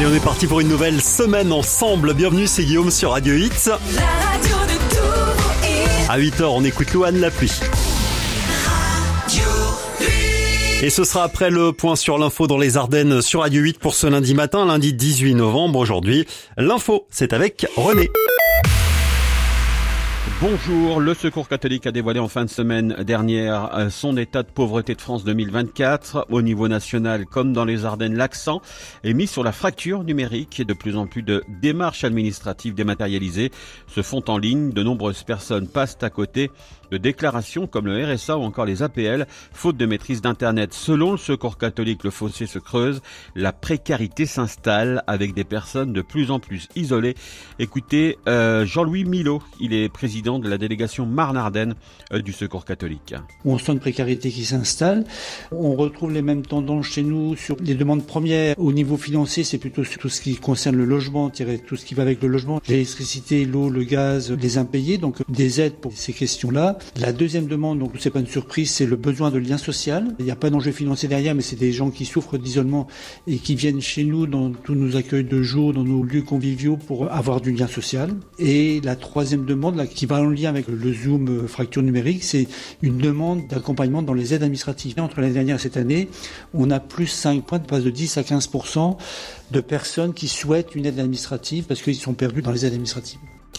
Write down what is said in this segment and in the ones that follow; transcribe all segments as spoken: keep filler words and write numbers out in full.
Allez, on est parti pour une nouvelle semaine ensemble. Bienvenue, c'est Guillaume sur Radio Hits. La radio de tout hit. À huit heures, on écoute Louane la pluie. Et ce sera après le point sur l'info dans les Ardennes sur Radio huit pour ce lundi matin, lundi dix-huit novembre. Aujourd'hui, l'info, c'est avec René. Bonjour, le Secours catholique a dévoilé en fin de semaine dernière son état de pauvreté de France deux mille vingt-quatre. Au niveau national, comme dans les Ardennes, l'accent est mis sur la fracture numérique et de plus en plus de démarches administratives dématérialisées se font en ligne. De nombreuses personnes passent à côté de déclarations comme le R S A ou encore les A P L, faute de maîtrise d'Internet. Selon le Secours catholique, le fossé se creuse, la précarité s'installe avec des personnes de plus en plus isolées. Écoutez euh, Jean-Louis Milot, il est président de la délégation Marne-Ardenne euh, du Secours catholique. On sent une précarité qui s'installe. On retrouve les mêmes tendances chez nous sur les demandes premières. Au niveau financier, c'est plutôt sur tout ce qui concerne le logement, tout ce qui va avec le logement, l'électricité, l'eau, le gaz, les impayés, donc des aides pour ces questions-là. La deuxième demande, donc c'est pas une surprise, c'est le besoin de lien social. Il n'y a pas d'enjeu financier derrière, mais c'est des gens qui souffrent d'isolement et qui viennent chez nous dans tous nos accueils de jour, dans nos lieux conviviaux pour avoir du lien social. Et la troisième demande, là, qui va en lien avec le Zoom fracture numérique, c'est une demande d'accompagnement dans les aides administratives. Entre l'année dernière et cette année, on a plus cinq points, de passe de dix à quinze pour cent de personnes qui souhaitent une aide administrative parce qu'ils sont perdus dans les aides administratives.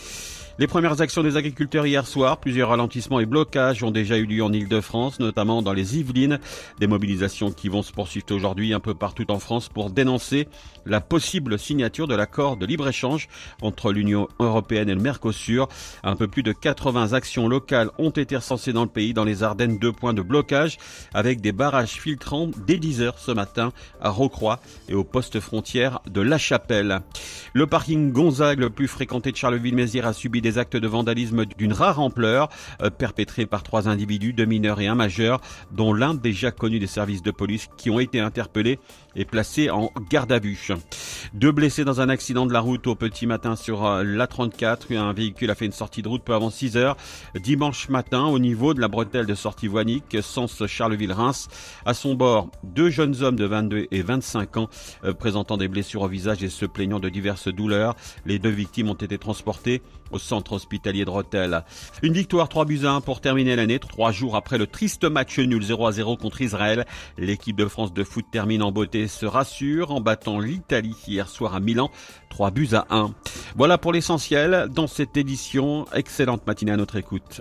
Les premières actions des agriculteurs hier soir, plusieurs ralentissements et blocages ont déjà eu lieu en Ile-de-France, notamment dans les Yvelines. Des mobilisations qui vont se poursuivre aujourd'hui un peu partout en France pour dénoncer la possible signature de l'accord de libre-échange entre l'Union européenne et le Mercosur. Un peu plus de quatre-vingts actions locales ont été recensées dans le pays. Dans les Ardennes, deux points de blocage avec des barrages filtrants dès dix heures ce matin à Rocroi et au poste frontière de La Chapelle. Le parking Gonzague, le plus fréquenté de Charleville-Mézières, a subi des actes de vandalisme d'une rare ampleur euh, perpétrés par trois individus, deux mineurs et un majeur, dont l'un déjà connu des services de police, qui ont été interpellés et placés en garde à vue. Deux blessés dans un accident de la route au petit matin sur euh, l'A trente-quatre. Un véhicule a fait une sortie de route peu avant six heures dimanche matin au niveau de la bretelle de sortie Voinique, sens Charleville-Reims. À son bord, deux jeunes hommes de vingt-deux et vingt-cinq ans euh, présentant des blessures au visage et se plaignant de diverses douleurs. Les deux victimes ont été transportées au centre hospitalier de Rethel. Une victoire trois buts à un pour terminer l'année. Trois jours après le triste match nul zéro à zéro contre Israël, l'équipe de France de foot termine en beauté, se rassure en battant l'Italie hier soir à Milan, trois buts à un. Voilà pour l'essentiel dans cette édition. Excellente matinée à notre écoute.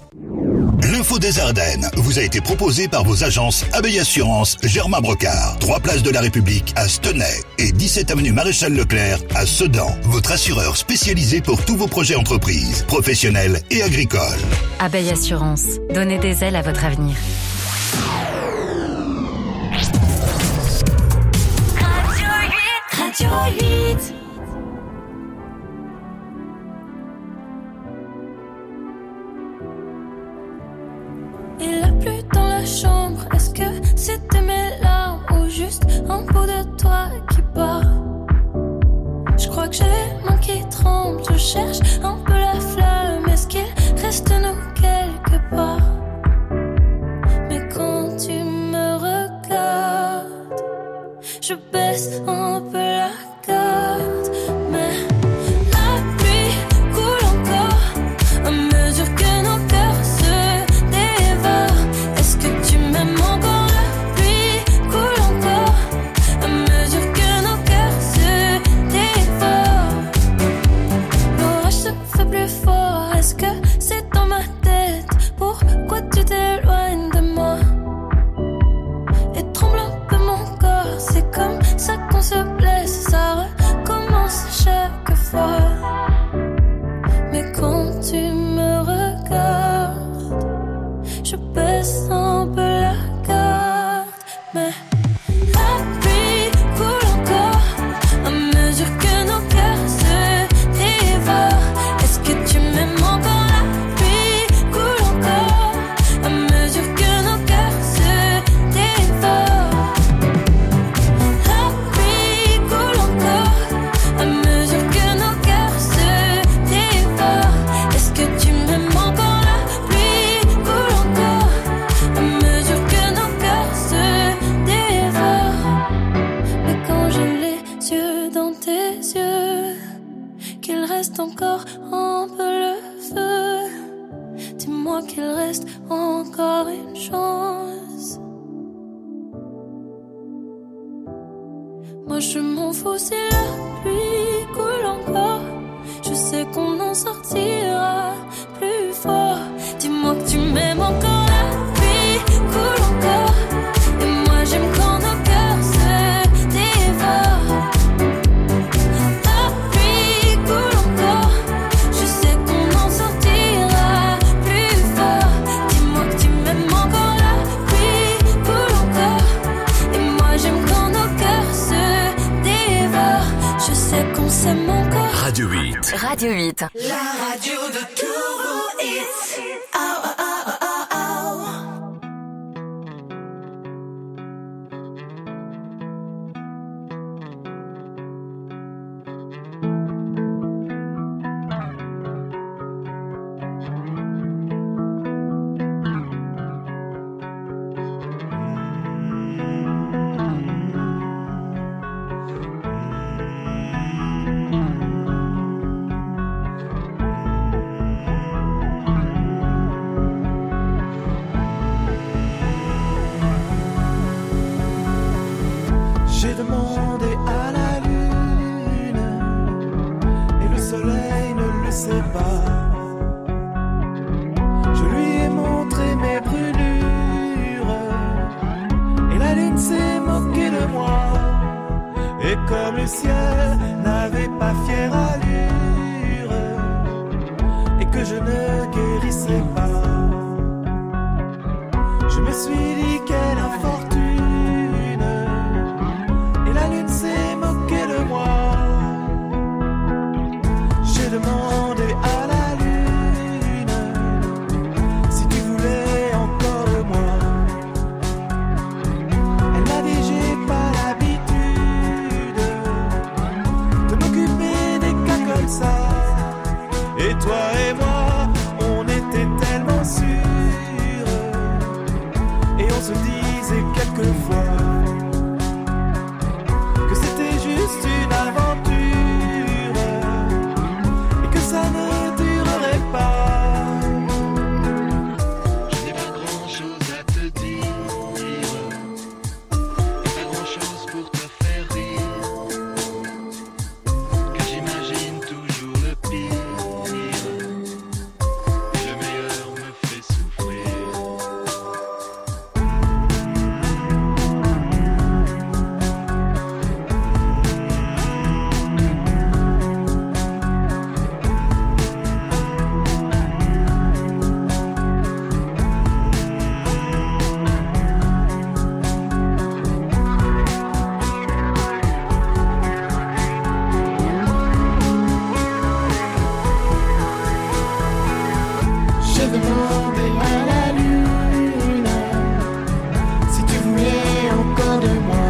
L'info des Ardennes vous a été proposée par vos agences Abeille Assurance Germain Brocard. trois places de la République à Stenay et dix-sept avenue Maréchal Leclerc à Sedan. Votre assureur spécialisé pour tous vos projets entreprises, professionnels et agricoles. Abeille Assurance, donnez des ailes à votre avenir. Radio huit. Radio huit. Il a plu dans la chambre, est-ce que c'était mes larmes ou juste un bout de toi qui bat? Je crois que j'ai les mains qui tremblent, je cherche un peu la flamme, est-ce qu'il reste nous quelque part? Mais quand tu me regardes, je baisse un peu la garde, mais la pluie coule encore à mesure que nos cœurs se dévorent. Est-ce que tu m'aimes encore? La pluie coule encore à mesure que nos cœurs se dévorent. L'orage se fait plus fort, est-ce que c'est dans ma tête? Pourquoi tu t'éloignes de moi? Et tremble un peu mon corps, c'est comme ça qu'on se blesse. encore un peu le feu. Dis-moi qu'il reste encore une chance. Moi je m'en fous si la pluie coule encore. Je sais qu'on en sortira plus fort. Dis-moi que tu m'aimes encore, la pluie coule encore. Et moi j'aime quand nos cœurs se dévorent. La pluie coule encore. Je sais qu'on en sortira plus fort. Dis-moi que tu m'aimes encore, la pluie coule encore. Et moi j'aime quand nos cœurs se dévorent. Je sais qu'on s'aime encore. Radio huit. Radio huit. La radio de tous vos hits. Oh, oh, oh, oh, oh, J'ai demandé à la lune et le soleil ne le sait pas. Je lui ai montré mes brûlures et la lune s'est moquée de moi. Et comme le ciel n'avait pas fière allure et que je ne guérissais pas, je me suis dit quelle infortune. La lune s'est moquée de moi. J'ai demandé à la lune si tu voulais encore de moi. Elle m'a dit j'ai pas l'habitude de m'occuper des cas comme ça. Et toi et moi, on était tellement sûrs et on se disait quelquefois juste une aventure et que ça ne durerait pas. Je n'ai pas grand chose à te dire et pas grand chose pour te faire rire, car j'imagine toujours le pire et le meilleur me fait souffrir. J'ai demandé à la lune si tu voulais encore de moi.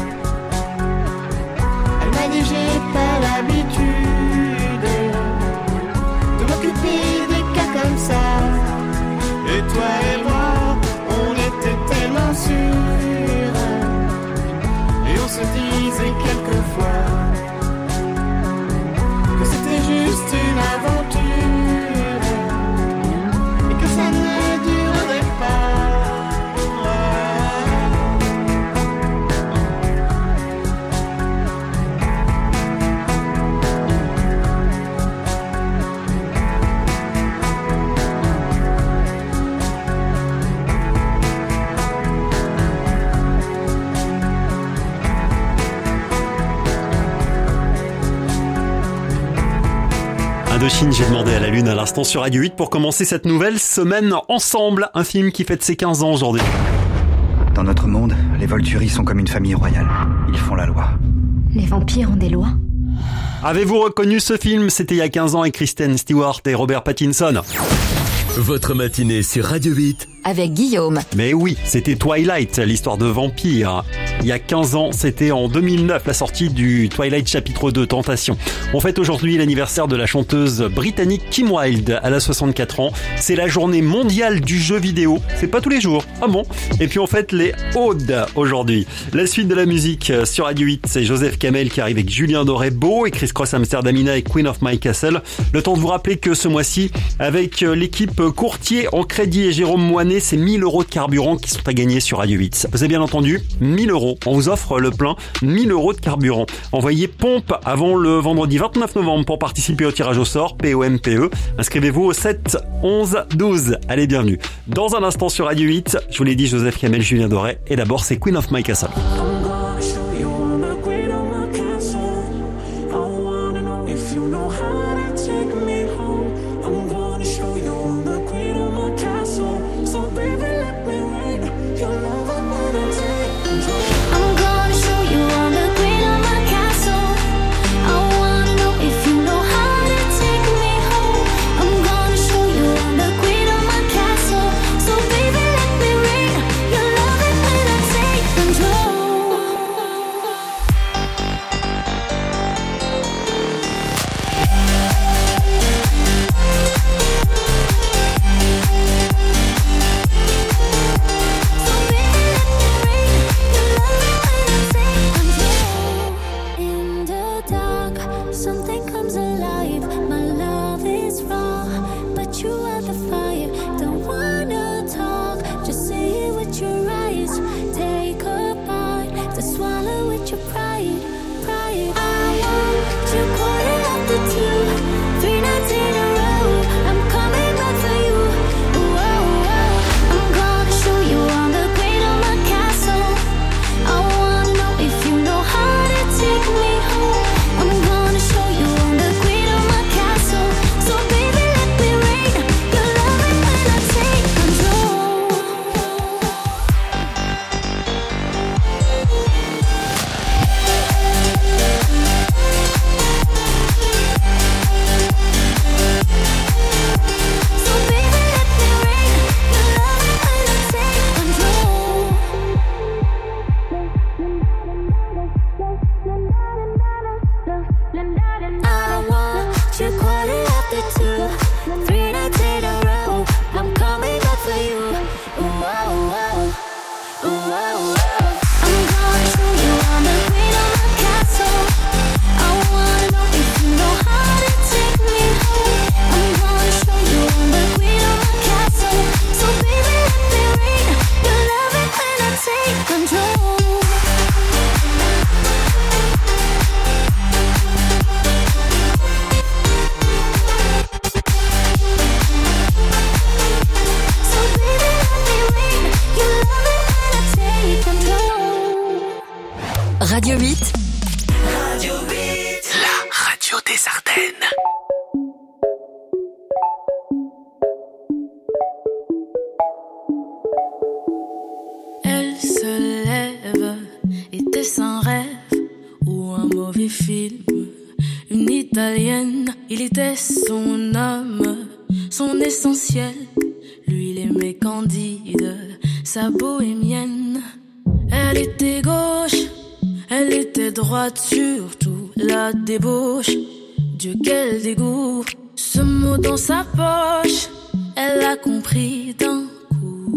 Elle m'a dit j'ai pas l'habitude de m'occuper des cas comme ça. Et toi et moi, on était tellement sûrs et on se disait quelquefois que c'était juste une aventure. Ça ne durerait pas. Indochine, j'ai demandé à la lune à l'instant sur Radio huit pour commencer cette nouvelle semaine ensemble. Un film qui fête ses quinze ans aujourd'hui. Dans notre monde, les Volturi sont comme une famille royale. Ils font la loi. Les vampires ont des lois? Avez-vous reconnu ce film? C'était il y a quinze ans avec Kristen Stewart et Robert Pattinson. Votre matinée sur Radio huit, avec Guillaume. Mais oui, c'était Twilight, l'histoire de vampire. Il y a quinze ans, c'était en deux mille neuf, la sortie du Twilight chapitre deux, Tentation. On fête aujourd'hui l'anniversaire de la chanteuse britannique Kim Wilde. Elle a soixante-quatre ans. C'est la journée mondiale du jeu vidéo. C'est pas tous les jours. Ah bon? Et puis on fête les Audes aujourd'hui. La suite de la musique sur Radio huit, c'est Joseph Kamel qui arrive avec Julien Doré-Beau et Chris Cross Amsterdamina et Queen of My Castle. Le temps de vous rappeler que ce mois-ci, avec l'équipe courtier en crédit et Jérôme Moinet, c'est mille euros de carburant qui sont à gagner sur Radio huit. Vous avez bien entendu, mille euros. On vous offre le plein, mille euros de carburant. Envoyez pompe avant le vendredi vingt-neuf novembre pour participer au tirage au sort, P O M P E. Inscrivez-vous au sept onze douze. Allez, bienvenue. Dans un instant sur Radio huit, je vous l'ai dit, Joseph Kamel, Julien Doré. Et d'abord, c'est Queen of My Castle. Radio huit. Radio huit. La radio des Ardennes. Elle se lève, était-ce un rêve ou un mauvais film? Une italienne, il était son âme, son essentiel. Lui, il aimait Candide, sa bohémienne. Elle était gauche, elle était droite, surtout la débauche. Dieu, quel dégoût, ce mot dans sa poche, elle a compris d'un coup.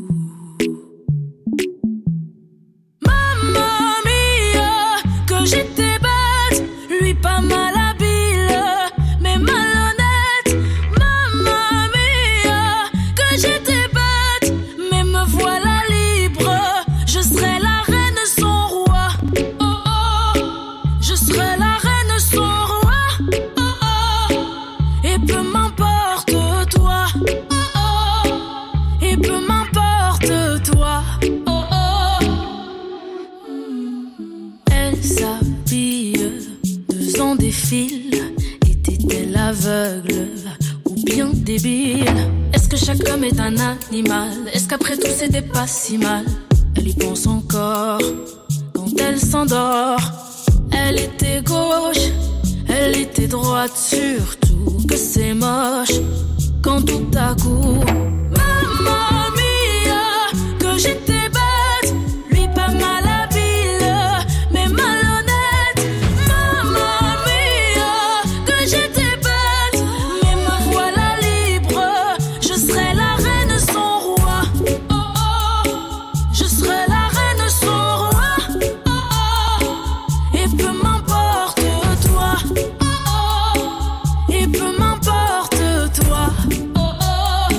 Mamma mia, que j'étais bête, lui pas mal habile, mais malhonnête. Mamma mia, que j'étais bête, mais me voilà libre. Je serai la reine, son roi. Oh oh, je serai la reine, son roi. Oh oh, et peu m'importe toi. Oh oh, et peu m'importe toi. Oh oh, elle s'habille, deux ans défile. Était-elle aveugle ou bien débile? Est-ce que chaque homme est un animal? Est-ce qu'après tout c'était pas si mal? Elle y pense encore quand elle s'endort. Elle était gauche, elle était droite, surtout que c'est moche quand tout à coup, mamma mia. que j'étais bête, lui pas mal habile, mais malhonnête. Mamma mia, que j'étais bête, mais me voilà libre. Je serai la reine sans roi. Oh oh, je serai la reine sans roi. Oh oh, et peu m'importe toi. Oh oh, et peu m'importe toi. Oh oh.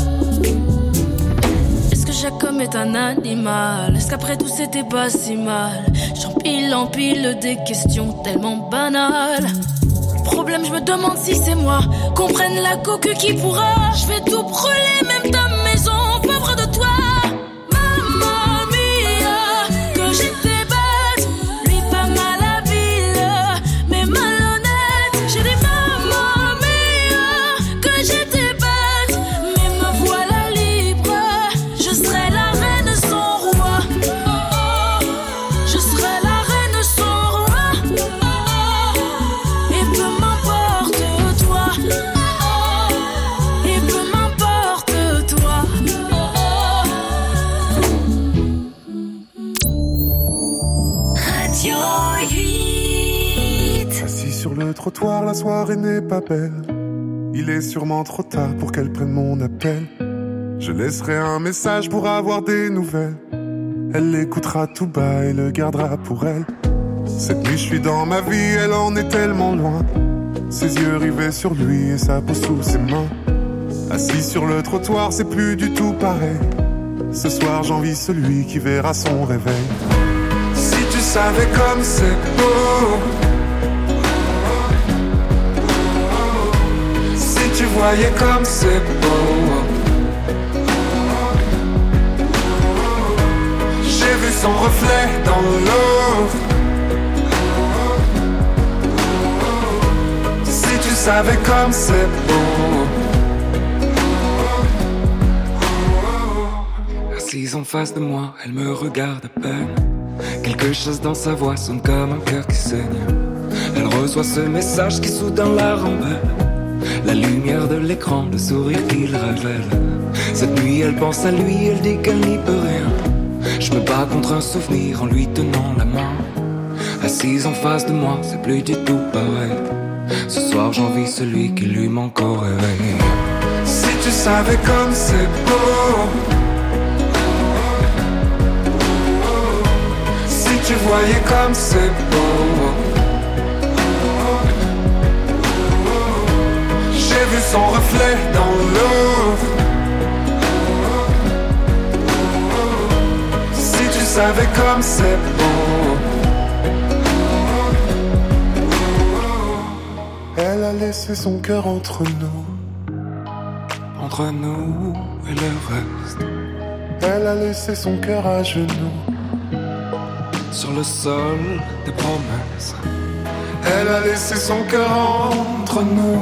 Est-ce que Jacob est un animal? Est-ce qu'après tout c'était pas si mal? J'empile, empile des questions tellement banales. Problème, je me demande si c'est moi. Qu'on prenne la coque qui pourra. Je vais tout brûler, même ta maison, pauvre de toi. Mamma mia, que j'étais bête, lui pas mal habile, mais malhonnête. J'ai dit mamma mia, que j'étais bête, mais me voilà libre. Je serai la reine sans roi. Oh oh, je serai la reine sans roi. Oh oh, et peu m'importe toi. Oh oh, et peu m'importe toi. Oh oh. Radio huit. Assis sur le trottoir, la soirée n'est pas belle. Il est sûrement trop tard pour qu'elle prenne mon appel. Je laisserai un message pour avoir des nouvelles. Elle l'écoutera tout bas et le gardera pour elle. Cette nuit je suis dans ma vie, elle en est tellement loin. Ses yeux rivés sur lui et sa peau sous ses mains. Assis sur le trottoir, c'est plus du tout pareil. Ce soir j'envie celui qui verra son réveil. Si tu savais comme c'est beau, si tu voyais comme c'est beau. J'ai vu son reflet dans l'eau. Si tu savais comme c'est beau. Assise en face de moi, elle me regarde à peine. Quelque chose dans sa voix sonne comme un cœur qui saigne. Elle reçoit ce message qui soudain la rembelle. La lumière de l'écran, le sourire qu'il révèle. Cette nuit elle pense à lui, elle dit qu'elle n'y peut rien. Je me bats contre un souvenir en lui tenant la main. Assise en face de moi, c'est plus du tout pareil. Ce soir j'envie celui qui lui manque au réveil. Si tu savais comme c'est beau. Si tu voyais comme c'est beau. J'ai vu son reflet dans l'eau. Si tu savais comme c'est beau. Elle a laissé son cœur entre nous. Entre nous et le reste. Elle a laissé son cœur à genoux. Sur le sol des promesses. Elle a laissé son cœur entre nous.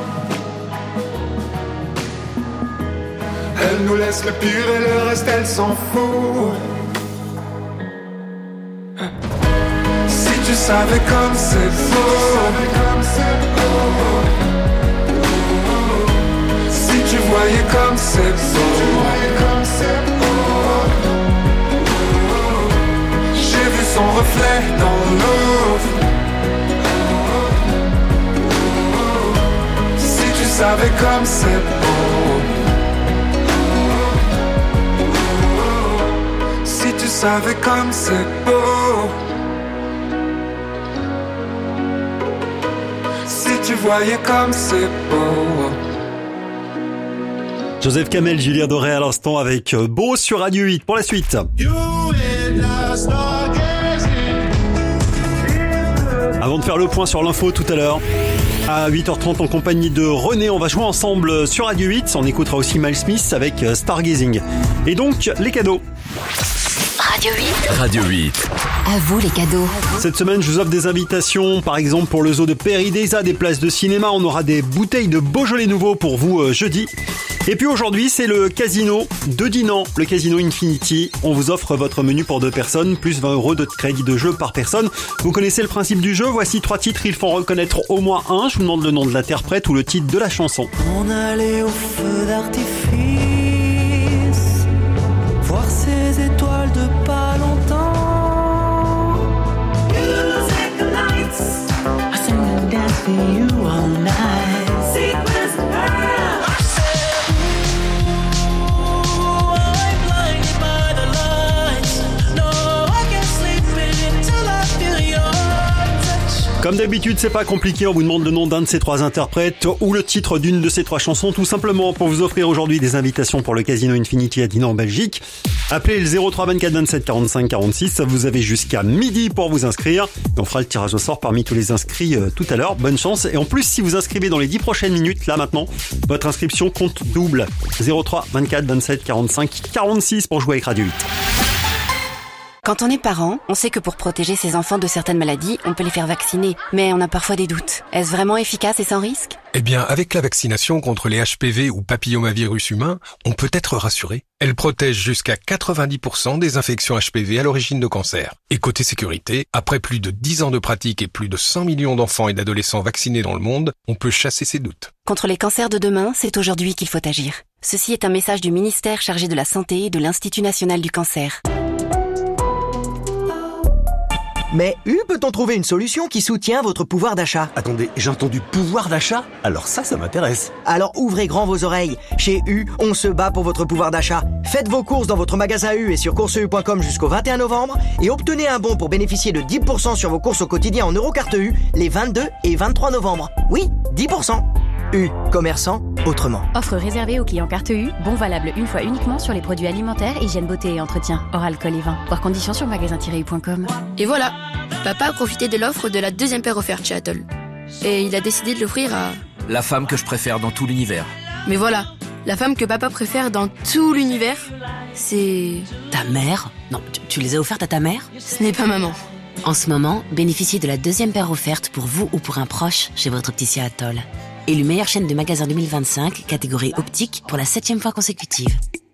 Elle nous laisse le pire et le reste elle s'en fout. Si tu savais comme c'est beau. Si tu voyais comme c'est beau. J'ai vu son reflet dans l'eau. Si tu savais comme c'est beau. Si tu savais comme c'est beau. Si tu voyais comme c'est beau. Joseph Kamel, Julien Doré à l'instant avec Beau sur Radio huit pour la suite. Avant de faire le point sur l'info tout à l'heure, à huit heures trente en compagnie de René, on va jouer ensemble sur Radio huit. On écoutera aussi Miles Smith avec Stargazing. Et donc, les cadeaux. Radio huit. Radio huit. À vous les cadeaux. Cette semaine, je vous offre des invitations, par exemple pour le zoo de Péridesa, des places de cinéma. On aura des bouteilles de Beaujolais nouveau pour vous euh, jeudi. Et puis aujourd'hui, c'est le casino de Dinan, le casino Infinity. On vous offre votre menu pour deux personnes, plus vingt euros de crédit de jeu par personne. Vous connaissez le principe du jeu, voici trois titres, il faut en reconnaître au moins un. Je vous demande le nom de l'interprète ou le titre de la chanson. On allait au feu d'artifice, voir ces Comme d'habitude, c'est pas compliqué, on vous demande le nom d'un de ces trois interprètes ou le titre d'une de ces trois chansons, tout simplement pour vous offrir aujourd'hui des invitations pour le Casino Infinity à Dinan en Belgique. Appelez le zéro trois vingt-quatre vingt-sept quarante-cinq quarante-six, vous avez jusqu'à midi pour vous inscrire. Et on fera le tirage au sort parmi tous les inscrits euh, tout à l'heure. Bonne chance. Et en plus, si vous inscrivez dans les dix prochaines minutes, là maintenant, votre inscription compte double. zéro trois vingt-quatre vingt-sept quarante-cinq quarante-six pour jouer avec Radio huit. Quand on est parent, on sait que pour protéger ses enfants de certaines maladies, on peut les faire vacciner. Mais on a parfois des doutes. Est-ce vraiment efficace et sans risque ? Eh bien, avec la vaccination contre les H P V ou papillomavirus humains, on peut être rassuré. Elle protège jusqu'à quatre-vingt-dix pour cent des infections H P V à l'origine de cancer. Et côté sécurité, après plus de dix ans de pratique et plus de cent millions d'enfants et d'adolescents vaccinés dans le monde, on peut chasser ces doutes. Contre les cancers de demain, c'est aujourd'hui qu'il faut agir. Ceci est un message du ministère chargé de la Santé et de l'Institut National du Cancer. Mais U, peut-on trouver une solution qui soutient votre pouvoir d'achat ? Attendez, j'ai entendu pouvoir d'achat ? Alors ça, ça m'intéresse. Alors ouvrez grand vos oreilles. Chez U, on se bat pour votre pouvoir d'achat. Faites vos courses dans votre magasin U et sur courses u point com jusqu'au vingt et un novembre et obtenez un bon pour bénéficier de dix pour cent sur vos courses au quotidien en Eurocarte U les vingt-deux et vingt-trois novembre. Oui, dix pour cent. U, commerçant autrement. Offre réservée aux clients carte U, bon valable une fois uniquement sur les produits alimentaires, hygiène, beauté et entretien, hors alcool et vin. Voir conditions sur magasin tiret u point com. Et voilà, papa a profité de l'offre de la deuxième paire offerte chez Atoll. Et il a décidé de l'offrir à... La femme que je préfère dans tout l'univers. Mais voilà, la femme que papa préfère dans tout l'univers, c'est... Ta mère ? Non, tu, tu les as offertes à ta mère ? Ce n'est pas maman. En ce moment, bénéficiez de la deuxième paire offerte pour vous ou pour un proche chez votre opticien Atoll. Élu meilleure chaîne de magasins deux mille vingt-cinq, catégorie optique, pour la septième fois consécutive.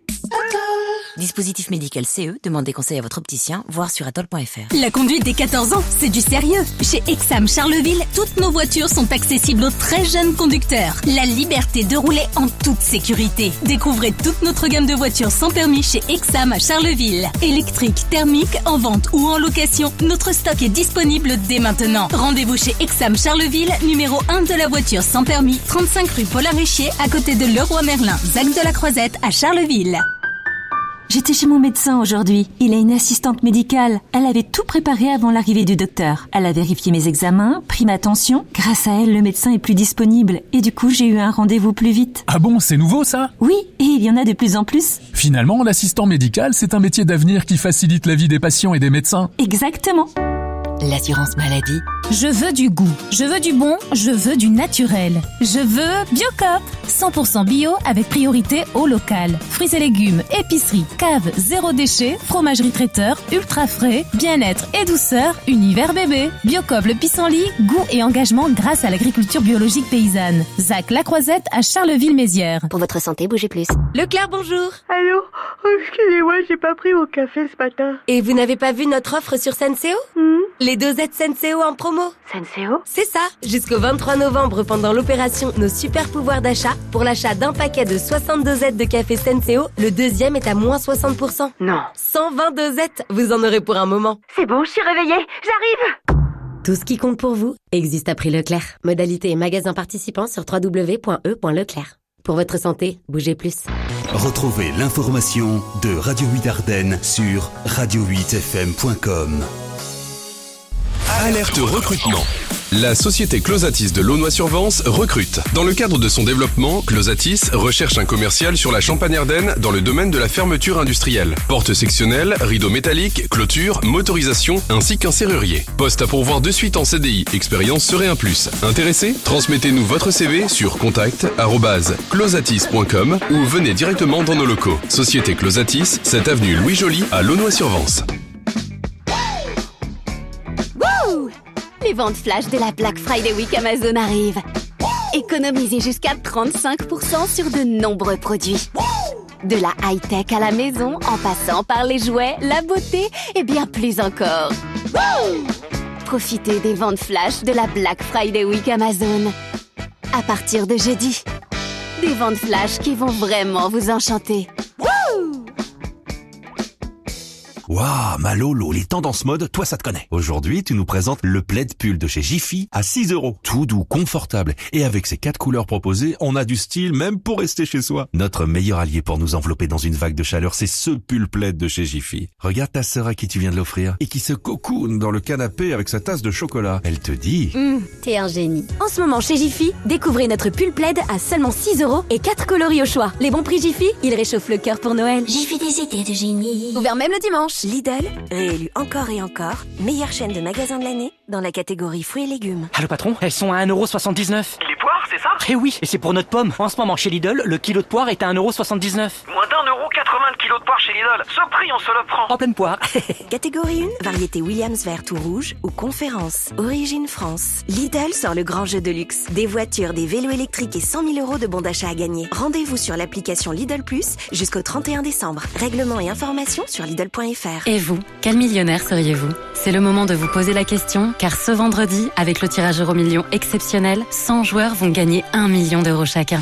Dispositif médical C E, demandez conseil à votre opticien, voir sur atoll point f r. La conduite des quatorze ans, c'est du sérieux. Chez Exam Charleville, toutes nos voitures sont accessibles aux très jeunes conducteurs. La liberté de rouler en toute sécurité. Découvrez toute notre gamme de voitures sans permis chez Exam à Charleville. Électrique, thermique, en vente ou en location, notre stock est disponible dès maintenant. Rendez-vous chez Exam Charleville, numéro un de la voiture sans permis, trente-cinq rue Paul Arrechier, à côté de Leroy Merlin, Zac de la Croisette à Charleville. J'étais chez mon médecin aujourd'hui. Il a une assistante médicale. Elle avait tout préparé avant l'arrivée du docteur. Elle a vérifié mes examens, pris ma tension. Grâce à elle, le médecin est plus disponible. Et du coup, j'ai eu un rendez-vous plus vite. Ah bon, c'est nouveau ça ? Oui, et il y en a de plus en plus. Finalement, l'assistant médical, c'est un métier d'avenir qui facilite la vie des patients et des médecins. Exactement. L'assurance maladie. Je veux du goût, je veux du bon, je veux du naturel. Je veux Biocop, cent pour cent bio avec priorité au local. Fruits et légumes, épicerie, cave, zéro déchet, fromagerie traiteur, ultra frais, bien-être et douceur, univers bébé. Biocop le pissenlit, goût et engagement grâce à l'agriculture biologique paysanne. Zac La Croisette à Charleville-Mézières. Pour votre santé, bougez plus. Leclerc, bonjour. Allô ? Oh, excusez-moi, j'ai pas pris mon café ce matin. Et vous n'avez pas vu notre offre sur Senseo ? mmh. Les dosettes Senseo en promo. Senseo ? C'est ça. Jusqu'au vingt-trois novembre, pendant l'opération Nos super pouvoirs d'achat, pour l'achat d'un paquet de soixante dosettes de café Senseo, le deuxième est à moins soixante pour cent. Non. cent vingt dosettes, vous en aurez pour un moment. C'est bon, je suis réveillée, j'arrive. Tout ce qui compte pour vous existe à prix Leclerc. Modalité et magasin participants sur w w w point e point leclerc. Pour votre santé, bougez plus. Retrouvez l'information de Radio huit Ardennes sur radio huit f m point com. Alerte recrutement. La société Closatis de Launois-sur-Vence recrute. Dans le cadre de son développement, Closatis recherche un commercial sur la Champagne-Ardenne dans le domaine de la fermeture industrielle. Porte sectionnelle, rideaux métalliques, clôture, motorisation, ainsi qu'un serrurier. Poste à pourvoir de suite en C D I. Expérience serait un plus. Intéressé ? Transmettez-nous votre C V sur contact arobase closatis point com ou venez directement dans nos locaux. Société Closatis, sept avenue Louis Joly à Launois-sur-Vence. Les ventes flash de la Black Friday Week Amazon arrivent. Économisez jusqu'à trente-cinq pour cent sur de nombreux produits. De la high-tech à la maison, en passant par les jouets, la beauté et bien plus encore. Profitez des ventes flash de la Black Friday Week Amazon. À partir de jeudi. Des ventes flash qui vont vraiment vous enchanter. Waouh, ma Lolo, les tendances mode, toi ça te connaît. Aujourd'hui, tu nous présentes le plaid pull de chez Jiffy à six euros. Tout doux, confortable. Et avec ses quatre couleurs proposées, on a du style même pour rester chez soi. Notre meilleur allié pour nous envelopper dans une vague de chaleur, c'est ce pull plaid de chez Jiffy. Regarde ta sœur à qui tu viens de l'offrir et qui se cocoone dans le canapé avec sa tasse de chocolat. Elle te dit... Mmh, t'es un génie. En ce moment chez Jiffy, découvrez notre pull plaid à seulement six euros et quatre coloris au choix. Les bons prix Jiffy, ils réchauffent le cœur pour Noël. Jiffy des idées de génie. Ouvert même le dimanche. Lidl, réélu encore et encore, meilleure chaîne de magasins de l'année dans la catégorie fruits et légumes. Allô patron, elles sont à un euro soixante-dix-neuf. Les poires, c'est ça? Eh oui, et c'est pour notre pomme. En ce moment chez Lidl, le kilo de poire est à un euro soixante-dix-neuf. Moins d'un euro quatre-vingts le kilo de poire chez Lidl. Ce prix, on se le prend. En pleine poire. Catégorie un, variété Williams verte ou rouge ou conférence. Origine France. Lidl sort le grand jeu de luxe. Des voitures, des vélos électriques et cent mille euros de bons d'achat à gagner. Rendez-vous sur l'application Lidl Plus jusqu'au trente et un décembre. Règlements et informations sur Lidl point F R. Et vous, quel millionnaire seriez-vous? C'est le moment de vous poser la question, car ce vendredi, avec le tirage Euro Million exceptionnel, cent joueurs vont gagner un million d'euros chacun.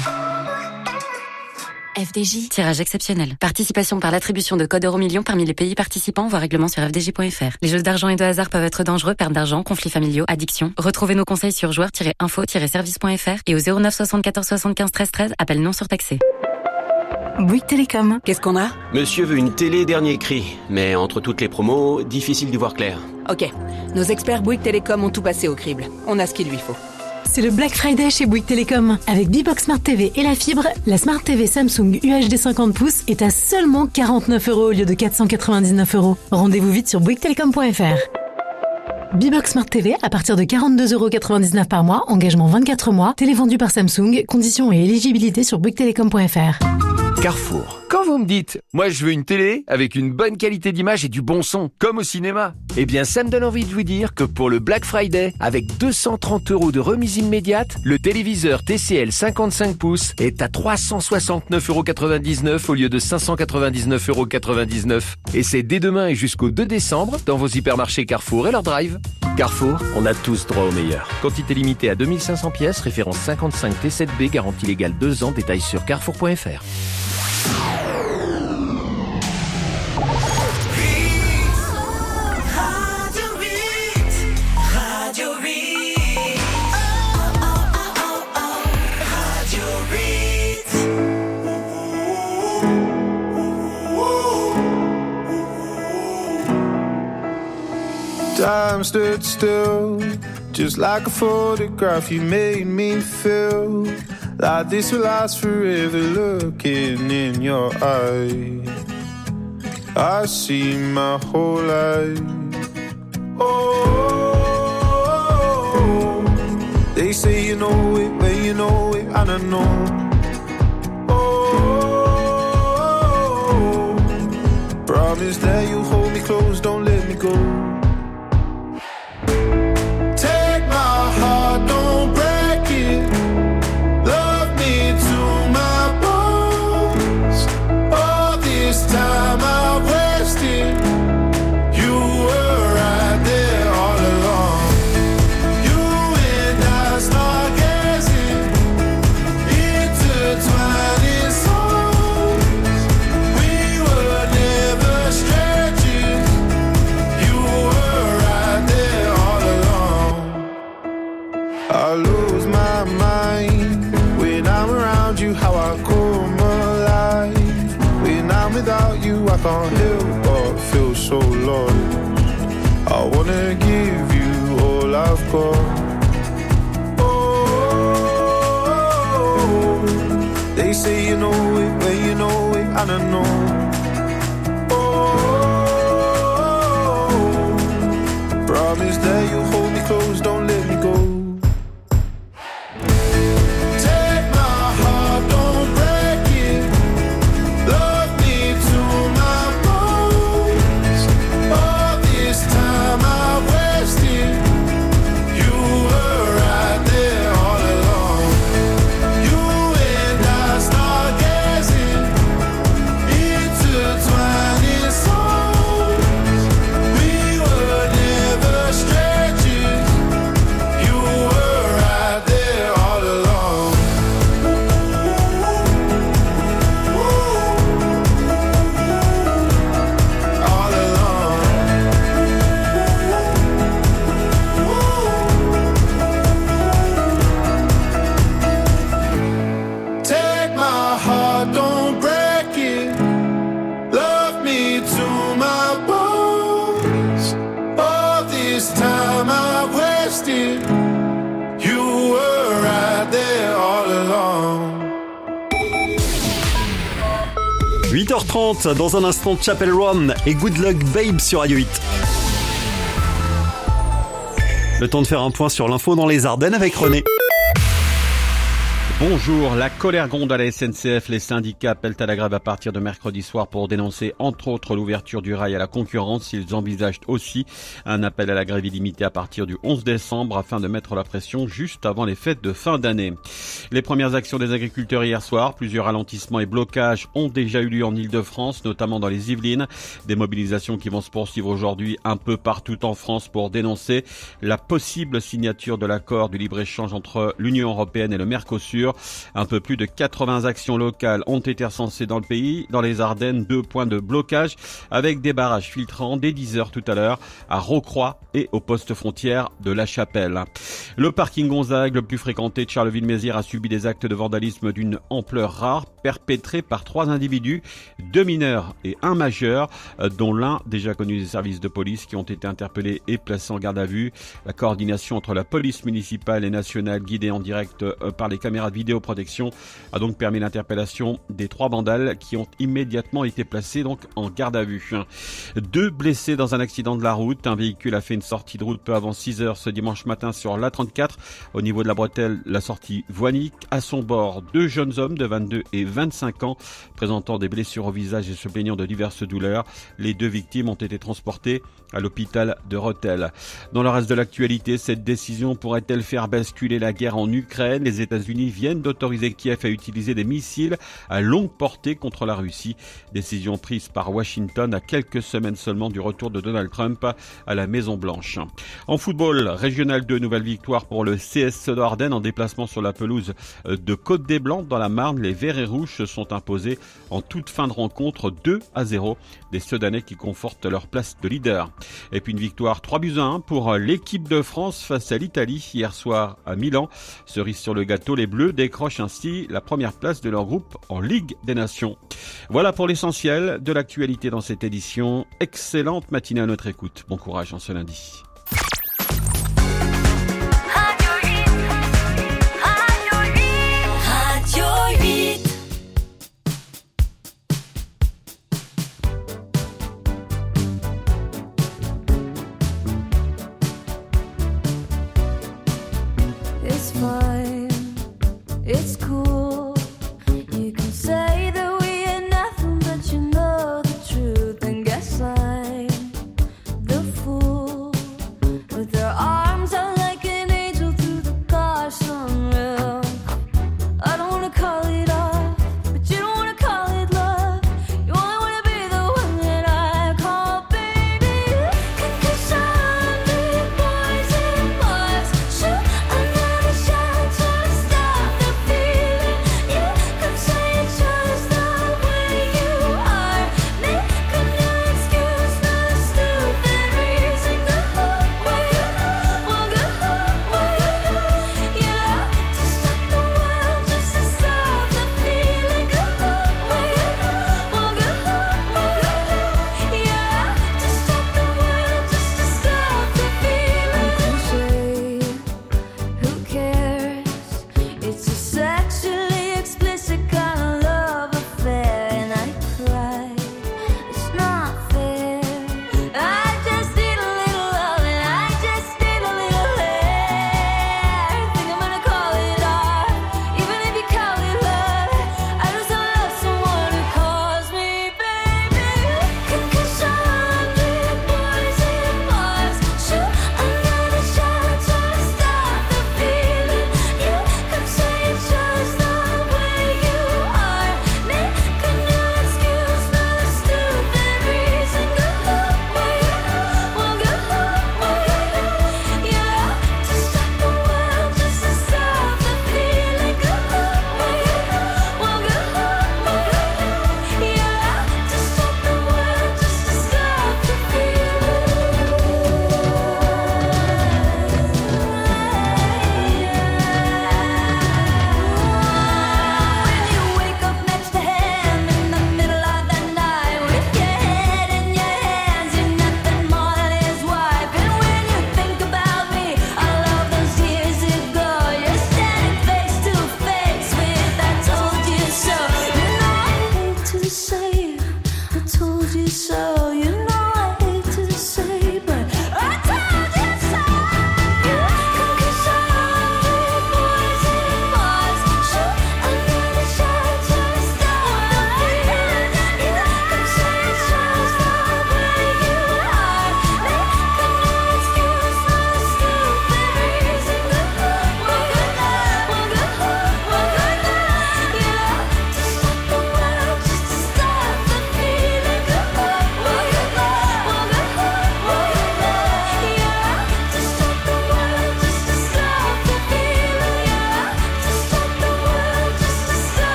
F D J. Tirage exceptionnel. Participation par l'attribution de codes Euromillions parmi les pays participants, voire règlement sur f d j point f r. Les jeux d'argent et de hasard peuvent être dangereux, perte d'argent, conflits familiaux, addiction. Retrouvez nos conseils sur joueurs tiret info tiret service point f r et au zéro neuf soixante-quatorze soixante-quinze treize treize, appel non surtaxé. Bouygues Télécom. Qu'est-ce qu'on a? Monsieur veut une télé dernier cri, mais entre toutes les promos, difficile d'y voir clair. Ok, nos experts Bouygues Télécom ont tout passé au crible. On a ce qu'il lui faut. C'est le Black Friday chez Bouygues Télécom. Avec B-Box Smart T V et la fibre, la Smart T V Samsung U H D cinquante pouces est à seulement quarante-neuf euros au lieu de quatre cent quatre-vingt-dix-neuf euros. Rendez-vous vite sur bouygues télécom point f r. B-Box Smart T V à partir de quarante-deux euros quatre-vingt-dix-neuf par mois, engagement vingt-quatre mois, télé vendue par Samsung, conditions et éligibilité sur bouygues télécom point f r. Carrefour. Quand vous me dites, moi je veux une télé avec une bonne qualité d'image et du bon son, comme au cinéma, eh bien ça me donne envie de vous dire que pour le Black Friday, avec deux cent trente euros de remise immédiate, le téléviseur T C L cinquante-cinq pouces est à trois cent soixante-neuf euros quatre-vingt-dix-neuf au lieu de cinq cent quatre-vingt-dix-neuf euros quatre-vingt-dix-neuf. Et c'est dès demain et jusqu'au deux décembre dans vos hypermarchés Carrefour et leur drive. Carrefour, on a tous droit au meilleur. Quantité limitée à deux mille cinq cents pièces, référence cinquante-cinq T sept B, garantie légale deux ans, détails sur carrefour point f r. Time stood still, just like a photograph. You made me feel like this will last forever. Looking in your eyes, I see my whole life. Oh, they say you know it, but you know it, and I know. Oh, promise that you'll hold me close, don't let me go. Don't break it. Love me to my bones. All this time I wasted. You were right there all along. You and I stargazing, intertwining souls. We were never strangers. You were right there all along. I lose my mind when I'm around you, how I come alive. When I'm without you, I can't help but feel so lost. I wanna give you all I've got. Oh, they say you know it, but you know it, and I know. Oh, promise that you'll hold me close, don't let me go. Straight this time I've wasted. You were right there all along. huit heures trente, dans un instant, Chapel Roan et Good Luck Babe sur Radio huit. Le temps de faire un point sur l'info dans les Ardennes avec René. Bonjour, la colère gronde à la S N C F. Les syndicats appellent à la grève à partir de mercredi soir pour dénoncer entre autres l'ouverture du rail à la concurrence. Ils envisagent aussi un appel à la grève illimitée à partir du onze décembre afin de mettre la pression juste avant les fêtes de fin d'année. Les premières actions des agriculteurs hier soir, plusieurs ralentissements et blocages ont déjà eu lieu en Ile-de-France, notamment dans les Yvelines. Des mobilisations qui vont se poursuivre aujourd'hui un peu partout en France pour dénoncer la possible signature de l'accord du libre-échange entre l'Union européenne et le Mercosur. Un peu plus de quatre-vingts actions locales ont été recensées dans le pays. Dans les Ardennes, deux points de blocage avec des barrages filtrants dès dix heures tout à l'heure à Rocroi et au poste frontière de La Chapelle. Le parking Gonzague, le plus fréquenté de Charleville-Mézières, a subi des actes de vandalisme d'une ampleur rare perpétrés par trois individus, deux mineurs et un majeur, dont l'un déjà connu des services de police qui ont été interpellés et placés en garde à vue. La coordination entre la police municipale et nationale guidée en direct par les caméras de vidéoprotection a donc permis l'interpellation des trois vandales qui ont immédiatement été placés donc en garde à vue. Deux blessés dans un accident de la route. Un véhicule a fait une sortie de route peu avant six heures ce dimanche matin sur l'A trente-quatre au niveau de la bretelle, la sortie Voinic. À son bord, deux jeunes hommes de vingt-deux et vingt-cinq ans présentant des blessures au visage et se plaignant de diverses douleurs. Les deux victimes ont été transportées à l'hôpital de Rethel. Dans le reste de l'actualité, cette décision pourrait-elle faire basculer la guerre en Ukraine? Les États-Unis viennent d'autoriser Kiev à utiliser des missiles à longue portée contre la Russie. Décision prise par Washington à quelques semaines seulement du retour de Donald Trump à la Maison-Blanche. En football, Régional deux, nouvelle victoire pour le C S Sedan Ardennes en déplacement sur la pelouse de Côte-des-Blancs dans la Marne. Les Verts et Rouges se sont imposés en toute fin de rencontre deux à zéro. Des Sedanais qui confortent leur place de leader. Et puis une victoire trois buts à un pour l'équipe de France face à l'Italie hier soir à Milan. Cerise sur le gâteau, les Bleus décrochent ainsi la première place de leur groupe en Ligue des Nations. Voilà pour l'essentiel de l'actualité dans cette édition. Excellente matinée à notre écoute. Bon courage en ce lundi. It's fine, it's cool. You can say that we ain't nothing, but you know the truth. And guess I'm the fool.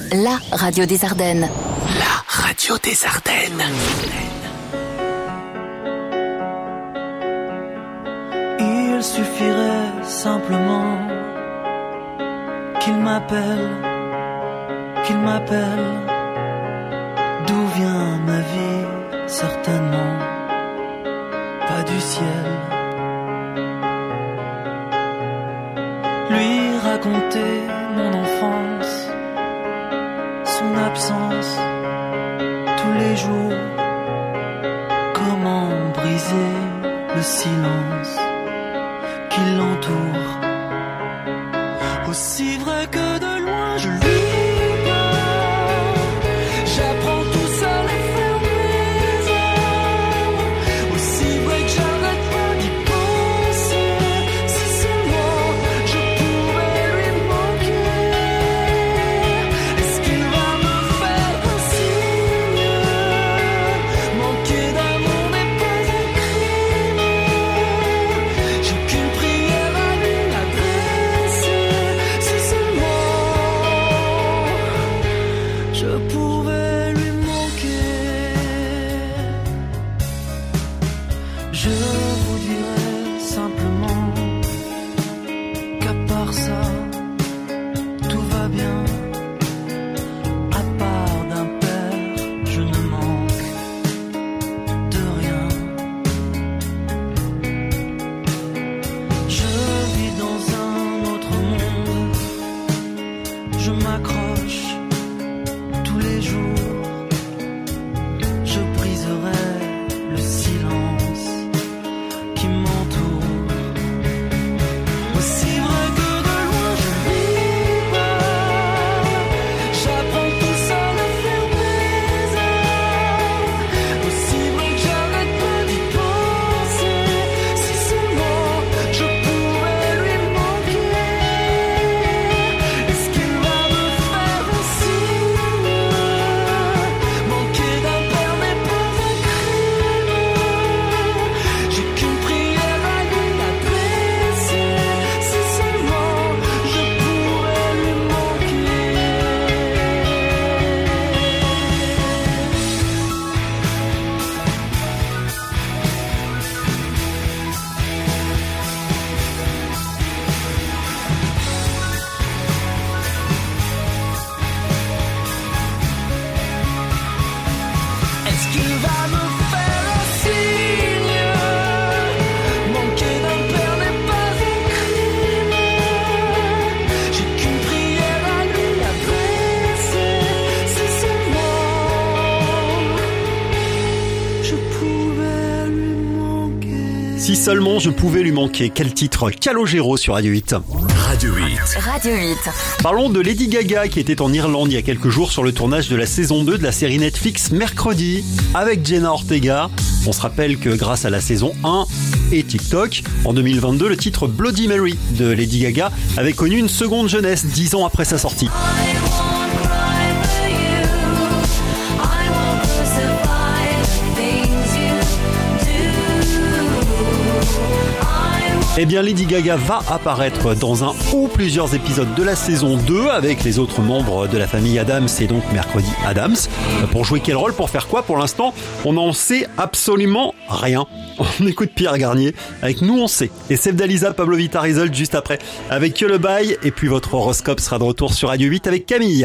la radio des Ardennes. La radio des Ardennes. Il suffirait simplement qu'il m'appelle, qu'il m'appelle. D'où vient ma vie? Certainement pas du ciel. Lui raconter mon enfance, son absence tous les jours. Comment briser le silence qui l'entoure. Aussi vrai que de loin je lui parle, j'apprends tout seul à faire mes heures. Aussi vrai que j'arrête pas d'y penser. Si seulement je pouvais lui manquer. Est-ce qu'il va me faire un signe? Manquer d'amour n'est pas un crime. J'ai qu'une prière à lui adresser. Si seulement je pouvais lui manquer. Je vous dirais simplement qu'à part ça, tout va bien. À part d'un père, je ne manque de rien. Je vis dans un autre monde. Je m'accroche tous les jours. Je briserai le silence qui m'entoure. Aussi vrai que de loin je lui parle, j'apprends tout seul à faire mes heures. Aussi vrai que j'arrête pas d'y penser. Si seulement je pouvais lui manquer. Est-ce qu'il va me faire un signe? Manquer d'un père n'est pas un crime. J'ai qu'une prière à lui adresser. Si seulement je pourrais lui manquer. Est-ce qu'il va me faire un signe? Manquer d'un père n'est pas un crime. J'ai qu'une prière à lui adresser. Si seulement je pouvais lui manquer. Si seulement je pouvais lui manquer. Quel titre? Calogero sur Radio huit. Radio huit. Radio huit. Parlons de Lady Gaga qui était en Irlande il y a quelques jours sur le tournage de la saison deux de la série Netflix Mercredi avec Jenna Ortega. On se rappelle que grâce à la saison un et TikTok, en deux mille vingt-deux, le titre Bloody Mary de Lady Gaga avait connu une seconde jeunesse dix ans après sa sortie. Eh bien, Lady Gaga va apparaître dans un ou plusieurs épisodes de la saison deux avec les autres membres de la famille Addams et donc Mercredi Addams. Pour jouer quel rôle? Pour faire quoi? Pour l'instant, on n'en sait absolument rien. On écoute Pierre Garnier avec Nous on sait. Et Seb Dalisa, Pablo Vitarizold juste après avec Que le bail. Et puis votre horoscope sera de retour sur Radio huit avec Camille.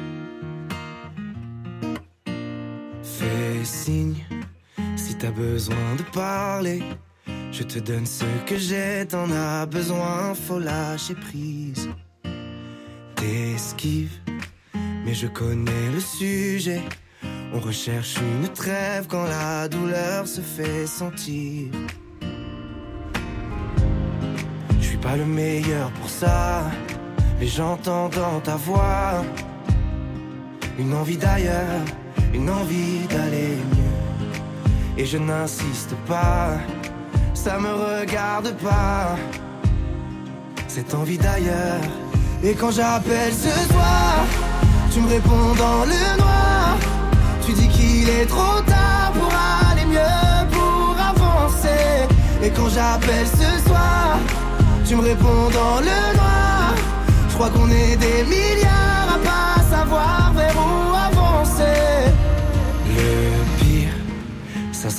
Fais signe si t'as besoin de parler. Je te donne ce que j'ai, t'en as besoin, faut lâcher prise. T'esquives, mais je connais le sujet. On recherche une trêve quand la douleur se fait sentir. Je suis pas le meilleur pour ça, mais j'entends dans ta voix une envie d'ailleurs, une envie d'aller mieux. Et je n'insiste pas, ça me regarde pas, cette envie d'ailleurs. Et quand j'appelle ce soir, tu me réponds dans le noir. Tu dis qu'il est trop tard pour aller mieux, pour avancer. Et quand j'appelle ce soir, tu me réponds dans le noir. Je crois qu'on est des milliards à pas savoir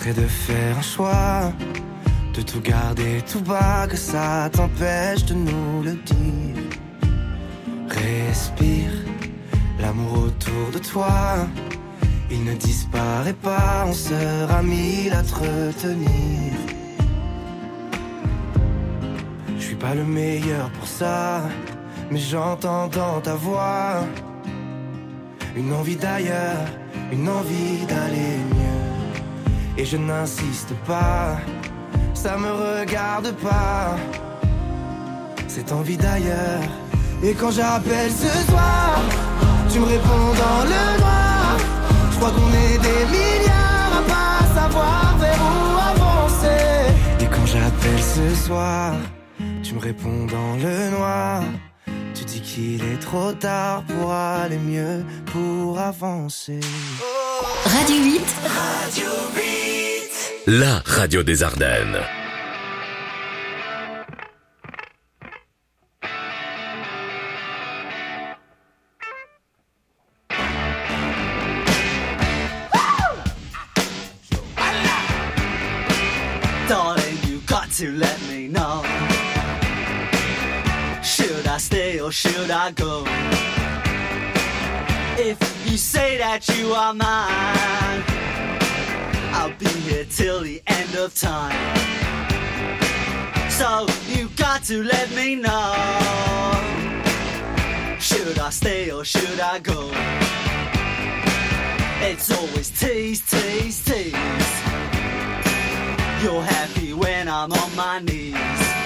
serait de faire un choix, de tout garder tout bas, que ça t'empêche de nous le dire. Respire, l'amour autour de toi, il ne disparaît pas, on sera mille à te retenir. Je suis pas le meilleur pour ça, mais j'entends dans ta voix une envie d'ailleurs, une envie d'aller mieux. Et je n'insiste pas, ça me regarde pas, cette envie d'ailleurs. Et quand j'appelle ce soir, tu me réponds dans le noir. Je crois qu'on est des milliards à pas savoir vers où avancer. Et quand j'appelle ce soir, tu me réponds dans le noir. Tu dis qu'il est trop tard pour aller mieux, pour avancer. Radio huit. Radio huit. La radio des Ardennes. Darling, you got to let me know. Should I stay or should I go? If you say that you are mine, I'll be here till the end of time. So you got to let me know. Should I stay or should I go? It's always tease, tease, tease. You're happy when I'm on my knees.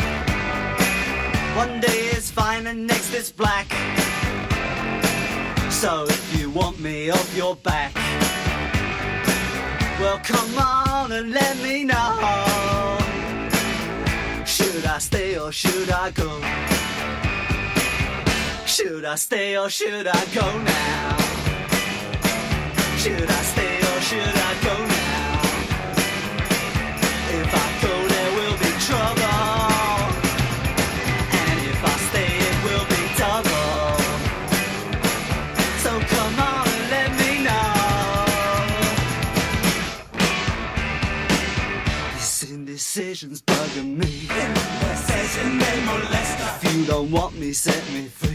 One day is fine and next is black. So if you want me off your back, well come on and let me know. Should I stay or should I go? Should I stay or should I go now? Should I stay or should I go now? If I go there will be trouble, and if I stay it will be double. So come on and let me know. This indecision's bugging me. If you don't want me, set me free.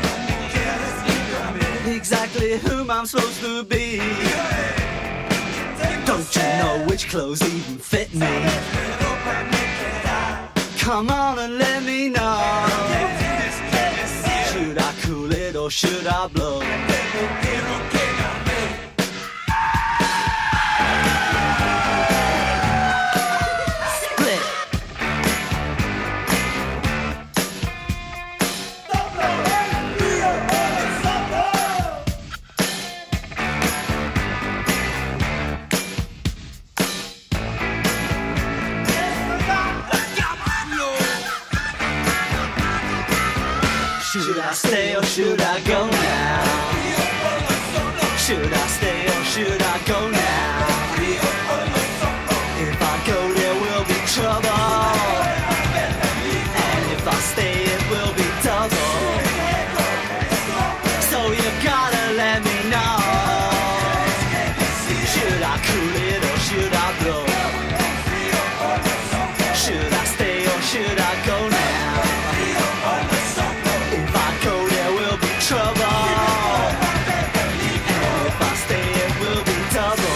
Exactly whom I'm supposed to be. Don't you know which clothes even fit me? Come on and let me know. Should I cool it or should I blow? Split. Should I stay or should I go now? Should I stay or should I go now? If I go there will be trouble, and if I stay it will be double. So you gotta let me know. Should I cool it or should I blow? Should I stay or should I go now? Trouble, and if I stay it will be double.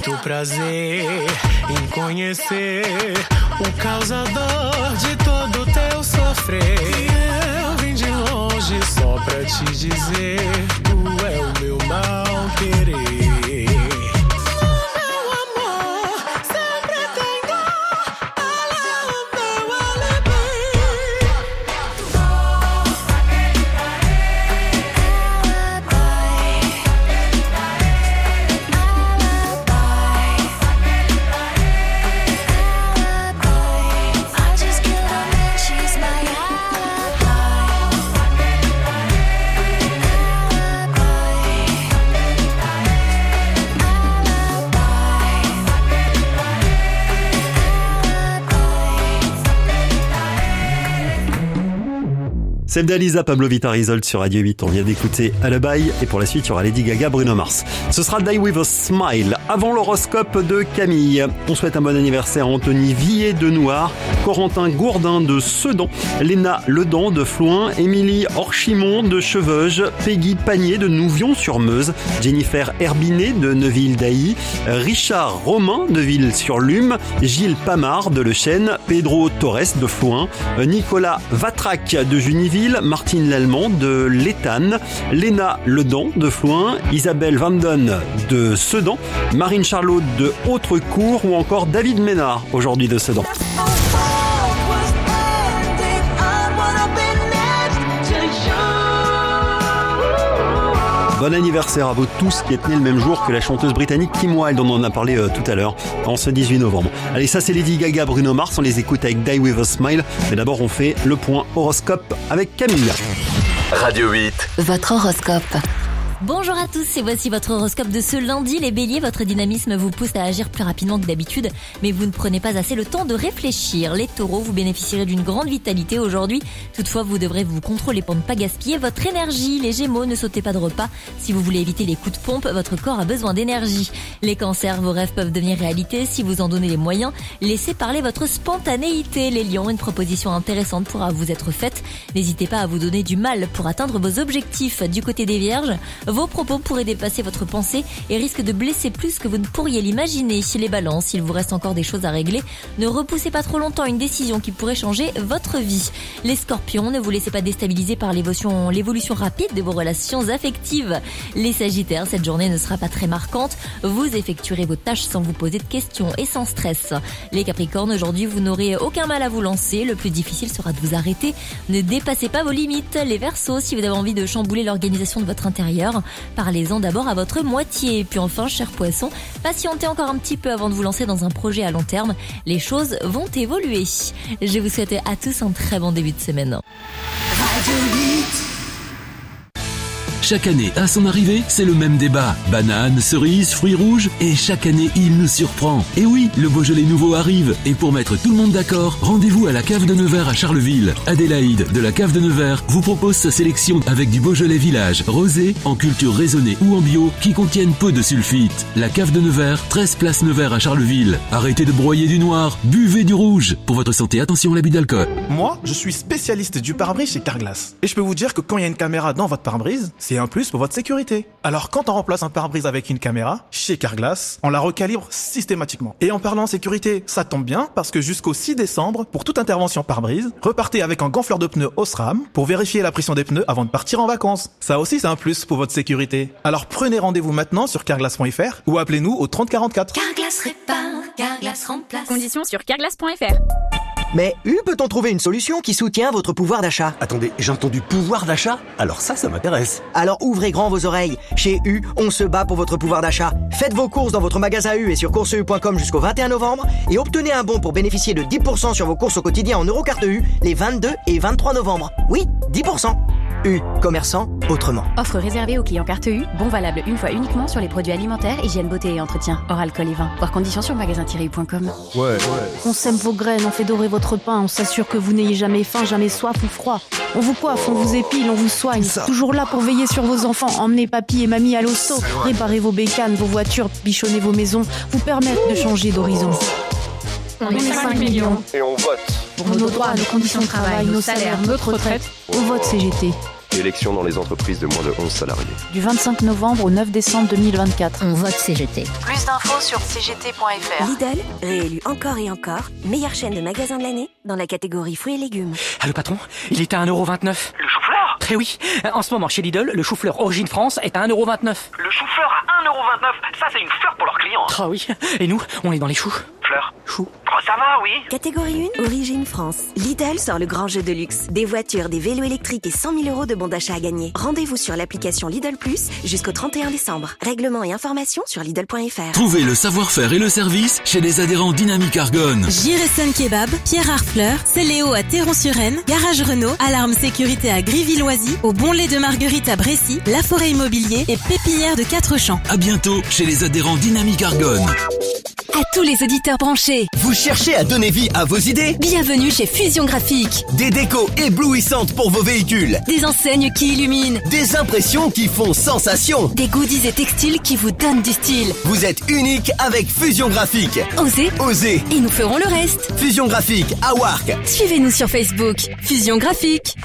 muito prazer em conhecer o causador de todo teu sofrer. Eu vim de longe só pra te dizer, tu é o meu mal querer. Sebda Lisa, Pablo Vittar Isolde sur Radio huit. On vient d'écouter Alibi et pour la suite, il y aura Lady Gaga, Bruno Mars. Ce sera Die With A Smile. Avant l'horoscope de Camille, on souhaite un bon anniversaire à Anthony Villet de Nouard, Corentin Gourdin de Sedan, Léna Ledan de Flouin, Émilie Orchimon de Cheveuge, Peggy Panier de Nouvion-sur-Meuse, Jennifer Herbinet de Neuville-d'Ailly, Richard Romain de Ville-sur-Lume, Gilles Pamard de Le Chêne, Pedro Torres de Flouin, Nicolas Vatrac de Juniville, Martine Lallemand de Létane, Léna Ledan de Flouin, Isabelle Vanden de Sedan, Marine Charlot de Hautrecourt ou encore David Ménard aujourd'hui de Sedan. Bon anniversaire à vous tous qui êtes nés le même jour que la chanteuse britannique Kim Wilde, dont on en a parlé euh, tout à l'heure, en ce dix-huit novembre. Allez, ça c'est Lady Gaga, Bruno Mars, on les écoute avec Die With A Smile. Mais d'abord on fait le point horoscope avec Camille. Radio huit. Votre horoscope. Bonjour à tous et voici votre horoscope de ce lundi. Les béliers, votre dynamisme vous pousse à agir plus rapidement que d'habitude, mais vous ne prenez pas assez le temps de réfléchir. Les taureaux, vous bénéficierez d'une grande vitalité aujourd'hui. Toutefois, vous devrez vous contrôler pour ne pas gaspiller votre énergie. Les gémeaux, ne sautez pas de repas. Si vous voulez éviter les coups de pompe, votre corps a besoin d'énergie. Les cancers, vos rêves peuvent devenir réalité si vous en donnez les moyens. Laissez parler votre spontanéité. Les lions, une proposition intéressante pourra vous être faite. N'hésitez pas à vous donner du mal pour atteindre vos objectifs. Du côté des vierges, vos propos pourraient dépasser votre pensée et risquent de blesser plus que vous ne pourriez l'imaginer. Les balances, il vous reste encore des choses à régler. Ne repoussez pas trop longtemps une décision qui pourrait changer votre vie. Les scorpions, ne vous laissez pas déstabiliser par l'évolution, l'évolution rapide de vos relations affectives. Les sagittaires, cette journée ne sera pas très marquante. Vous effectuerez vos tâches sans vous poser de questions et sans stress. Les capricornes, aujourd'hui, vous n'aurez aucun mal à vous lancer. Le plus difficile sera de vous arrêter. Ne dépassez pas vos limites. Les verseaux, si vous avez envie de chambouler l'organisation de votre intérieur, parlez-en d'abord à votre moitié. Et puis enfin, cher poisson, patientez encore un petit peu avant de vous lancer dans un projet à long terme. Les choses vont évoluer. Je vous souhaite à tous un très bon début de semaine. Chaque année, à son arrivée, c'est le même débat. Bananes, cerises, fruits rouges, et chaque année, il nous surprend. Et oui, le Beaujolais nouveau arrive. Et pour mettre tout le monde d'accord, rendez-vous à la cave de Nevers à Charleville. Adélaïde, de la cave de Nevers, vous propose sa sélection avec du Beaujolais Village, rosé, en culture raisonnée ou en bio, qui contiennent peu de sulfite. La cave de Nevers, treize place Nevers à Charleville. Arrêtez de broyer du noir, buvez du rouge. Pour votre santé, attention à l'abus d'alcool. Moi, je suis spécialiste du pare-brise chez Carglass. Et je peux vous dire que quand il y a une caméra dans votre pare-brise, c'est un plus pour votre sécurité. Alors quand on remplace un pare-brise avec une caméra, chez Carglass, on la recalibre systématiquement. Et en parlant sécurité, ça tombe bien parce que jusqu'au six décembre, pour toute intervention pare-brise, repartez avec un gonfleur de pneus Osram pour vérifier la pression des pneus avant de partir en vacances. Ça aussi c'est un plus pour votre sécurité. Alors prenez rendez-vous maintenant sur carglass point f r ou appelez-nous au trente quarante-quatre. Carglass répare, Carglass remplace. Conditions sur carglass point f r. Mais U peut-on trouver une solution qui soutient votre pouvoir d'achat? Attendez, j'ai entendu pouvoir d'achat? Alors ça, ça m'intéresse. Alors ouvrez grand vos oreilles. Chez U, on se bat pour votre pouvoir d'achat. Faites vos courses dans votre magasin U et sur courses u point com jusqu'au vingt et un novembre et obtenez un bon pour bénéficier de dix pour cent sur vos courses au quotidien en Eurocarte U les vingt-deux et vingt-trois novembre. Oui, dix pour cent. U, commerçant autrement. Offre réservée aux clients carte U, bon valable une fois uniquement sur les produits alimentaires, hygiène, beauté et entretien, hors alcool et vin. Voir conditions sur magasin tiret u point com. Ouais, ouais. On sème vos graines, on fait dorer votre pain, on s'assure que vous n'ayez jamais faim, jamais soif ou froid. On vous coiffe, on vous épile, on vous soigne. Toujours là pour veiller sur vos enfants, emmenez papy et mamie à l'hosto, réparez vos bécanes, vos voitures, bichonnez vos maisons, vous permettre de changer d'horizon. On est cinq millions. Et on vote. Pour nos droits, nos conditions de travail, nos salaires, notre retraite, on vote C G T. Élection dans les entreprises de moins de onze salariés. Du vingt-cinq novembre au neuf décembre deux mille vingt-quatre. On vote C G T. Plus d'infos sur c g t point f r. Lidl, réélu encore et encore, meilleure chaîne de magasins de l'année dans la catégorie fruits et légumes. Ah, le patron, il est à un euro vingt-neuf. Le chou-fleur? Eh oui, en ce moment chez Lidl, le chou-fleur Origine France est à un euro vingt-neuf. Le chou-fleur à un euro vingt-neuf, ça c'est une fleur pour leurs clients. Ah oui, et nous, on est dans les choux. Fleur? Chou. Oh, ça va, oui. Catégorie un, Origine France. Lidl sort le grand jeu de luxe. Des voitures, des vélos électriques et cent mille euros de bons d'achat à gagner. Rendez-vous sur l'application Lidl Plus jusqu'au trente et un décembre. Règlements et informations sur Lidl point f r. Trouvez le savoir-faire et le service chez les adhérents Dynamique Argonne. Giresun Kebab, Pierre Harfleur, Céléo à Théron-sur-Aisne, Garage Renault, Alarme Sécurité à Gris-Villoisy, au Bon Lait de Marguerite à Brécy, La Forêt Immobilier et Pépinière de Quatre-Champs. À bientôt chez les adhérents Dynamique Argonne. À tous les auditeurs branchés, Vous cherchez à donner vie à vos idées? bienvenue chez Fusion Graphique. Des décos éblouissantes pour vos véhicules. Des enseignes qui illuminent. Des impressions qui font sensation. Des goodies et textiles qui vous donnent du style. Vous êtes unique avec Fusion Graphique. Osez. Osez. Et nous ferons le reste. Fusion Graphique à Wark. Suivez-nous sur Facebook. Fusion Graphique.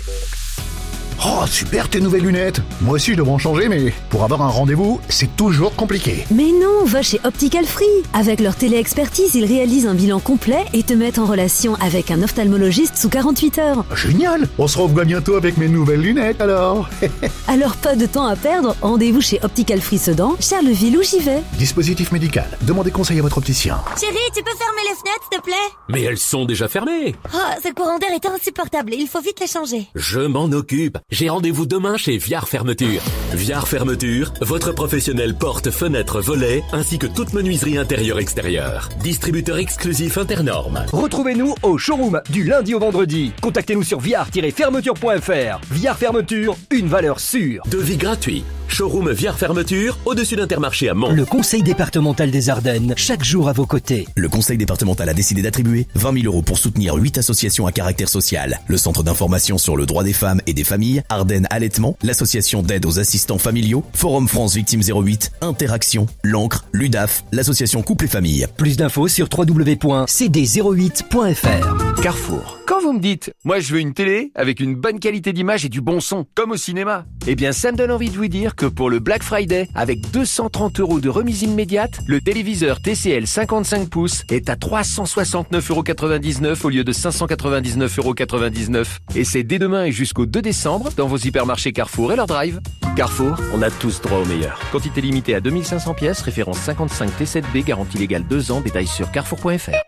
Oh, super tes nouvelles lunettes. Moi aussi je devrais en changer, mais pour avoir un rendez-vous, c'est toujours compliqué. Mais non, va chez Optical Free. Avec leur télé-expertise, ils réalisent un bilan complet et te mettent en relation avec un ophtalmologiste sous quarante-huit heures. Génial. On se revoit bientôt avec mes nouvelles lunettes alors. Alors pas de temps à perdre, rendez-vous chez Optical Free Sedan, Charleville ou Givet. Dispositif médical. Demandez conseil à votre opticien. Chérie, tu peux fermer les fenêtres, s'il te plaît? Mais elles sont déjà fermées. Oh, ce courant d'air est insupportable. Il faut vite les changer. Je m'en occupe. J'ai rendez-vous demain chez Viard Fermeture. Viard Fermeture, votre professionnel porte, fenêtre, volet, ainsi que toute menuiserie intérieure-extérieure. Distributeur exclusif Internorme. Retrouvez-nous au showroom du lundi au vendredi. Contactez-nous sur viard tiret fermeture point f r. Viard Fermeture, une valeur sûre. Devis gratuit. Showroom Viard Fermeture, au-dessus d'Intermarché à Mons. Le conseil départemental des Ardennes, chaque jour à vos côtés. Le conseil départemental a décidé d'attribuer vingt mille euros pour soutenir huit associations à caractère social. Le centre d'information sur le droit des femmes et des familles, Ardennes Allaitement, l'association d'aide aux assistants familiaux, Forum France Victimes zéro huit, Interaction, l'Ancre, l'U D A F, l'association Couple et Famille. Plus d'infos sur w w w point c d zéro huit point f r. Carrefour. Quand vous me dites, moi je veux une télé avec une bonne qualité d'image et du bon son, comme au cinéma, eh bien ça me donne envie de vous dire que pour le Black Friday, avec deux cent trente euros de remise immédiate, le téléviseur T C L cinquante-cinq pouces est à trois cent soixante-neuf euros quatre-vingt-dix-neuf au lieu de cinq cent quatre-vingt-dix-neuf euros quatre-vingt-dix-neuf. Et c'est dès demain et jusqu'au deux décembre dans vos hypermarchés Carrefour et leur drive. Carrefour, on a tous droit au meilleur. Quantité limitée à deux mille cinq cents pièces, référence cinquante-cinq T sept B, garantie légale deux ans, détails sur carrefour point f r.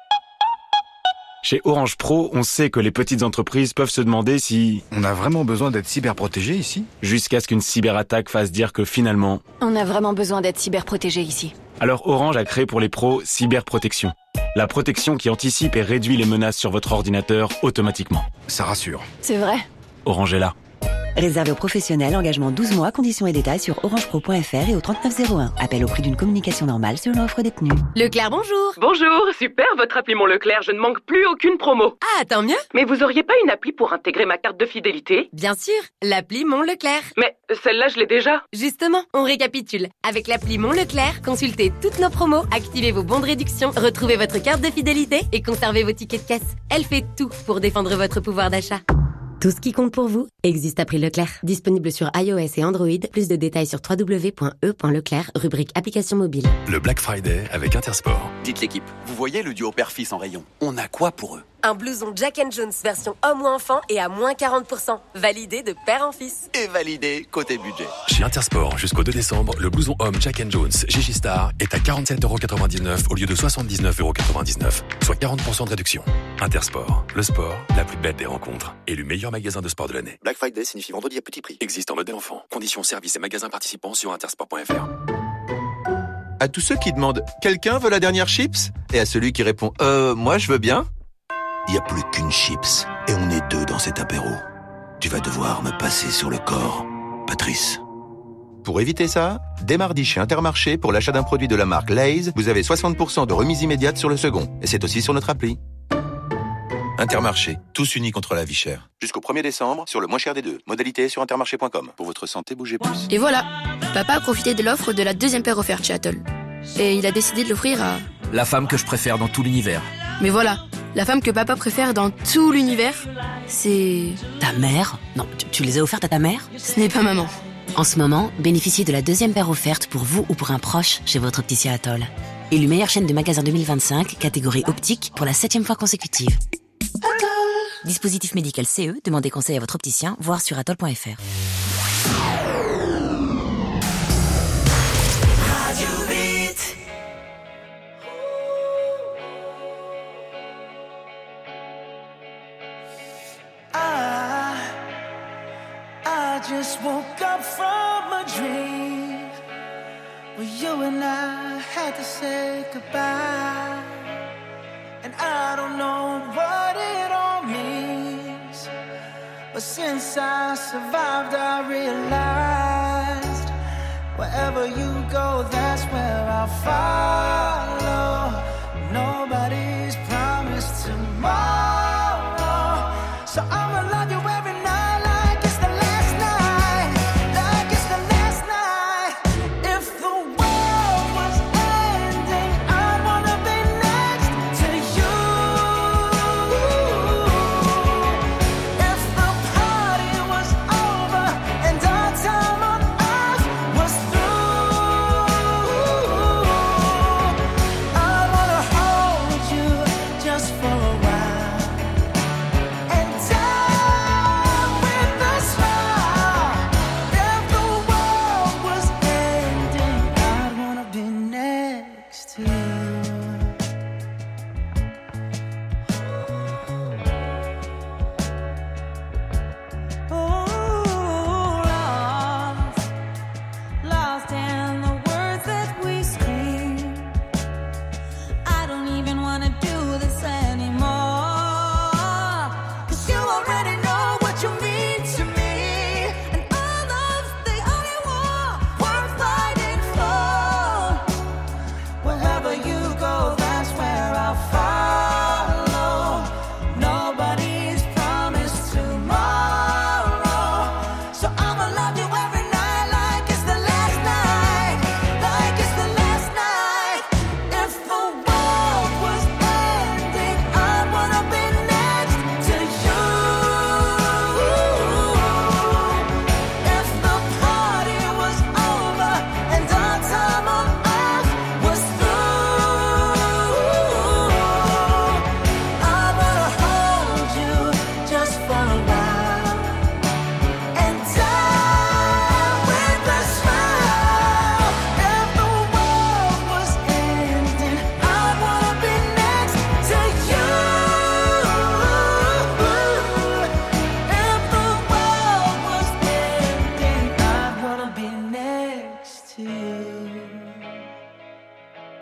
Chez Orange Pro, on sait que les petites entreprises peuvent se demander si on a vraiment besoin d'être cyberprotégé ici, jusqu'à ce qu'une cyberattaque fasse dire que finalement... On a vraiment besoin d'être cyberprotégé ici. Alors Orange a créé pour les pros Cyberprotection. La protection qui anticipe et réduit les menaces sur votre ordinateur automatiquement. Ça rassure. C'est vrai. Orange est là. Réservé aux professionnels, engagement douze mois, conditions et détails sur orange pro point f r et au trente-neuf zéro un. Appel au prix d'une communication normale selon l'offre détenue. Leclerc, bonjour. Bonjour, super, votre appli Mon Leclerc, je ne manque plus aucune promo. Ah, tant mieux. Mais vous auriez pas une appli pour intégrer ma carte de fidélité? Bien sûr, l'appli Mon Leclerc. Mais celle-là, je l'ai déjà. Justement, on récapitule. Avec l'appli Mon Leclerc, consultez toutes nos promos, activez vos bons de réduction, retrouvez votre carte de fidélité et conservez vos tickets de caisse. Elle fait tout pour défendre votre pouvoir d'achat. Tout ce qui compte pour vous existe à prix Leclerc. Disponible sur iOS et Android. Plus de détails sur w w w point e point leclerc, rubrique application mobile. Le Black Friday avec Intersport. Dites l'équipe, vous voyez le duo père-fils en rayon? On a quoi pour eux? Un blouson Jack and Jones version homme ou enfant et à moins quarante pour cent. Validé de père en fils. Et validé côté budget. Chez Intersport, jusqu'au deux décembre, le blouson homme Jack and Jones Gigi Star est à quarante-sept euros quatre-vingt-dix-neuf au lieu de soixante-dix-neuf euros quatre-vingt-dix-neuf, soit quarante pour cent de réduction. Intersport, le sport, la plus belle des rencontres. Élu meilleur magasin de sport de l'année. Black Friday signifie vendredi à petit prix. Existe en modèle enfant. Conditions, services et magasins participants sur intersport point f r. À tous ceux qui demandent « Quelqu'un veut la dernière chips ?» et à celui qui répond « Euh, moi je veux bien ?» Il n'y a plus qu'une chips et on est deux dans cet apéro. Tu vas devoir me passer sur le corps, Patrice. Pour éviter ça, dès mardi chez Intermarché, pour l'achat d'un produit de la marque Lay's, vous avez soixante pour cent de remise immédiate sur le second. Et c'est aussi sur notre appli. Intermarché, tous unis contre la vie chère. Jusqu'au premier décembre, sur le moins cher des deux. Modalité sur intermarché point com. Pour votre santé, bougez plus. Et voilà, papa a profité de l'offre de la deuxième paire offerte chez Atoll. Et il a décidé de l'offrir à... la femme que je préfère dans tout l'univers. Mais voilà, La femme que papa préfère dans tout l'univers, c'est... Ta mère? Non, tu, tu les as offertes à ta mère? Ce n'est pas maman. En ce moment, bénéficiez de la deuxième paire offerte pour vous ou pour un proche chez votre opticien Atoll. Élu meilleure chaîne de magasins deux mille vingt-cinq, catégorie optique, pour la septième fois consécutive. Dispositif médical C E, demandez conseil à votre opticien, voire sur atoll point f r. Just woke up from a dream where you and I had to say goodbye, and I don't know what it all means, but since I survived I realized wherever you go, that's where I'll follow. Nobody's promised tomorrow, so I'ma love you every night. To